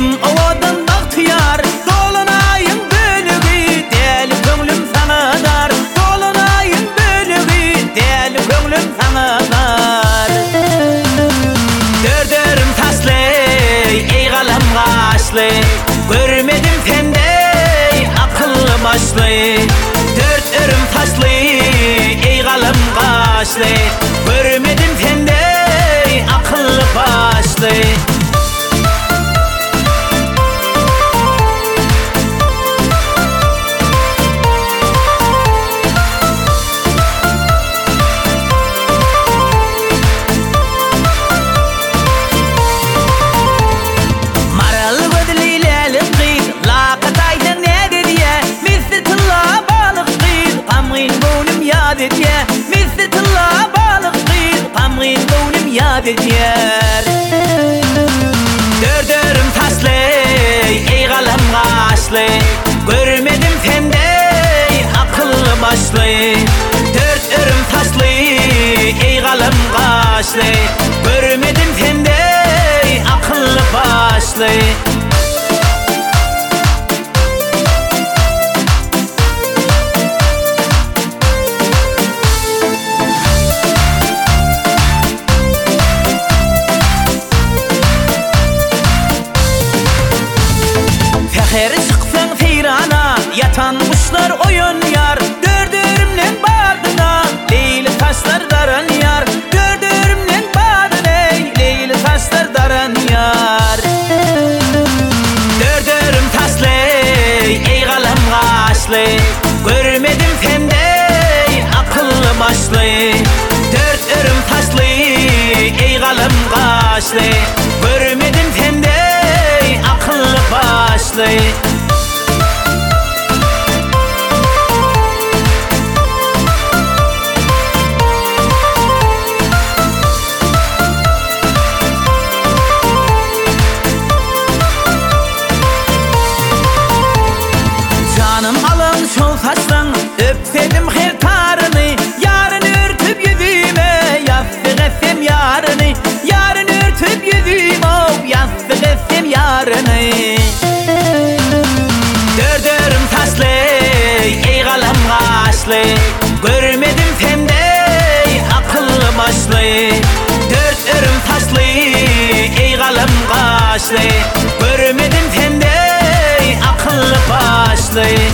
Giydim ovadan bahtiyar, dolanayım bölüğü, deli köngülüm sana dar. Dolanayım bölüğü, deli köngülüm sana dar. Dördürüm taslı, ey kalem kaşlı, görmedim sendey akıllı başlı. Dördürüm taslı, ey kalem kaşlı, görmedim sendey akıllı başlı. Misli tılla balık kıyır, kamgın boynum yad eder. Dördürüm taslı, ey kalem kaşlı, görmedim sendey akıllı başlı. Dördürüm taslı, ey kalem kaşlı, görmedim sendey akıllı başlı. Her çıksan seyrana, yatan kuşlar oyun yar. Dördürümden bardına, leyli taşlar daran yar. Dördürümden bardına, leyli taşlar daran yar. Dördürüm taslı, ey kalem kaşlı, görmedim sendey akıllı başlı. Dördürüm taslı, ey kalem kaşlı, görmedim sendey akıllı başlı. Canım alın şol saçtan, öpsedim her tarını. Yarın örtüp yüzüme, yastık etsem yarını. Yarın örtüp yüzüme, yastık etsem yarını. Dördürüm taslı, ey kalem kaşlı, görmedim sendey akıllı başlı. Dördürüm taslı, ey kalem kaşlı, görmedim sendey akıllı başlı.